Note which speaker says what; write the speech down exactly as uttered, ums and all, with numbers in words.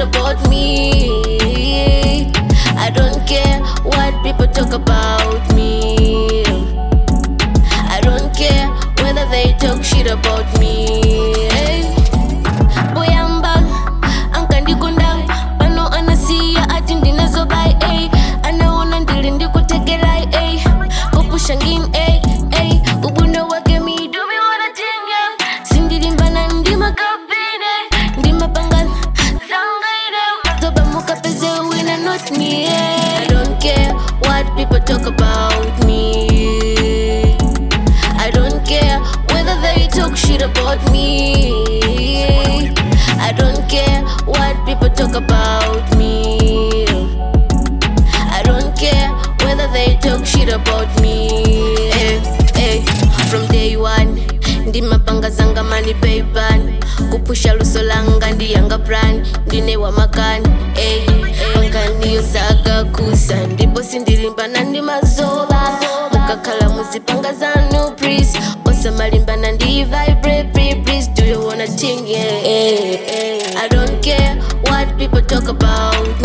Speaker 1: about me. I don't care what people talk about me. I don't care whether they talk shit about me. Boy, I'm back, ankandikunda pano anasiya ati ndinazobai. Anaona ndili ndikutekelai kopusha ngin ubuno wake midumi wanatinga sindilimbana ndima kabine ndima pangal zangaire toba muka peze wina not me. I don't care what people talk about me. I don't care whether they talk shit about me. I don't care what people talk about me. I don't care whether they talk shit about me. Hey, hey. From day one, ndima panga zanga mani paypan. Kupusha luso langa ndi yanga brand. Ndine wa makani, hey, hey. Panga niyo saga kusa. Ndipo sindilimba na ndima zoba. Mukakala muzipanga zanu please. Osa malimba na ndi vibrate please. Do you wanna ting, yeah, hey, hey. I don't care what people talk about